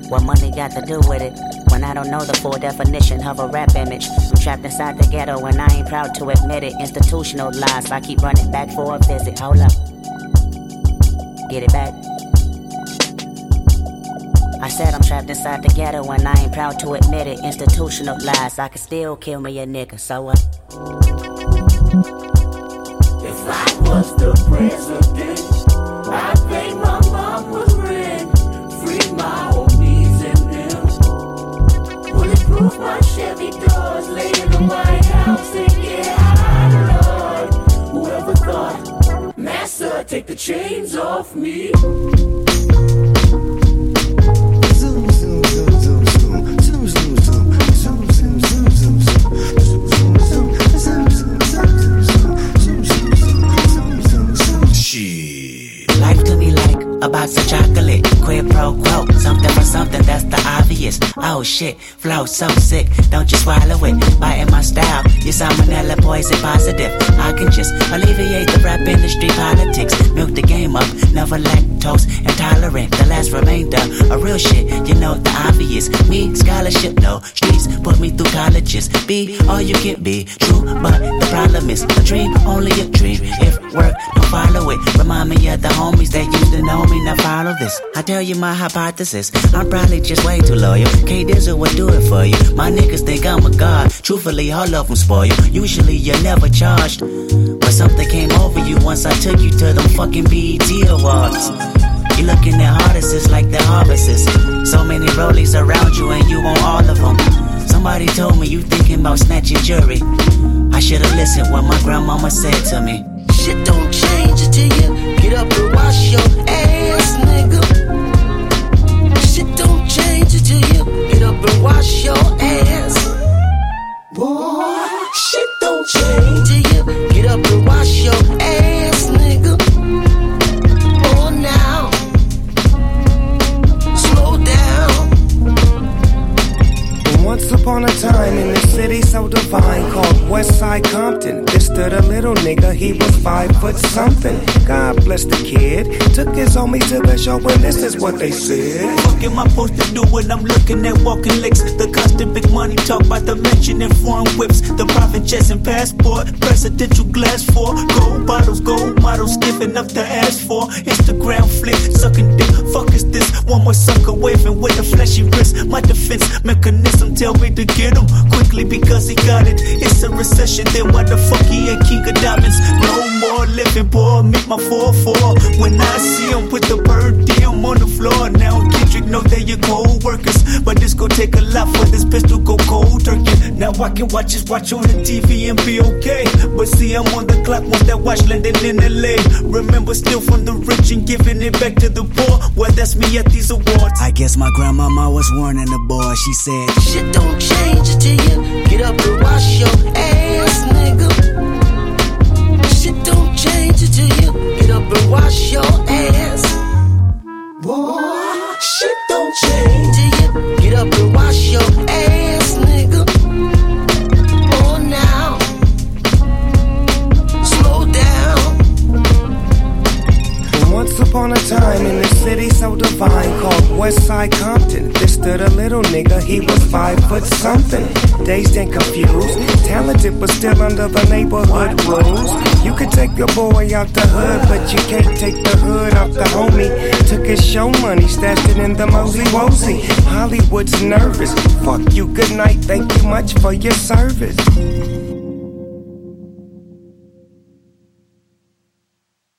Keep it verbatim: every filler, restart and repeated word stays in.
What money got to do with it? When I don't know the full definition of a rap image. I'm trapped inside the ghetto and I ain't proud to admit it. Institutional lies, I keep running back for a visit. Hold up. Get it back. I said I'm trapped inside the ghetto and I ain't proud to admit it. Institutional lies, I can still kill me a nigga, so what? If I was the president, I'd pay my mom with rent, free my homies and them, bulletproof my Chevy doors, lay in the White House and get high, Lord. Whoever thought, Massa, take the chains off me. Life to me like a box of chocolate, quid pro quo, something for something, that's the obvious. Oh shit, flow so sick, don't you swallow it. Biting my style, your salmonella poison positive. I can just alleviate the rap industry politics. Milk the game up, never lactose intolerant. The last remainder of real shit, you know the obvious. Me, scholarship, no streets, put me through colleges. Be all you can be, true, but the problem is a dream, only a dream. If work, don't follow it. Remind me of the homies that used to know me, now follow this. I tell you my hypothesis, I'm probably just way too loyal. K-Dizzle would do it for you. My niggas think I'm a god. Truthfully, all of them spoil. Usually you're never charged, but something came over you once I took you to them fucking B E T awards. You looking at artists like the harvests. So many rollies around you and you want all of them. Somebody told me you thinking about snatching jury. I should've listened what my grandmama said to me. Shit don't change until you get up and wash your ass, nigga. Shit don't change until you get up and wash your ass. Boy, shit don't change till you get up and wash your ass, nigga. Oh, now, slow down. Once upon a time in the city so divine called Westside Compton, there stood a little nigga, he was five foot something. God bless the kid, took his homies to the show and this is what they said. What am I supposed to do when I'm looking at walking licks? The constant big money talk about the mention in foreign whips. The private jets and passport, presidential glass for gold bottles, gold models, giving up the ass for Instagram flick, sucking dick. Fuck is this? One more sucker waving with a fleshy wrist. My defense mechanism tell me to get him quickly because he got it. It's a recession, then why the fuck he ain't king of diamonds? No more living, boy, meet my four four. When I see him put the bird dam on the floor. Now Kendrick know they your co-workers, but this gon' take a lot for this pistol go cold turkey. Now I can watch his watch on the T V and be okay, but see I'm on the clock once that watch landing in L A. Remember still from the rich and giving it back to the poor. Well, that's me at these awards. I guess my grandmama was warning the boy. She said, shit don't change until you get up and wash your ass, nigga. Shit don't change until you get up and wash your ass. Boy, shit don't change till you get up and wash your ass, nigga. Oh, now, slow down. Once upon a time in the city so divine called Westside Compton, there stood a little nigga, he was five foot something. Dazed and confused, talented but still under the neighborhood rules. You could take your boy out the hood, but you can't take the hood off the homie. Took his show money, stashed it in the mosey wosey. Hollywood's nervous, fuck you, good night, thank you much for your service.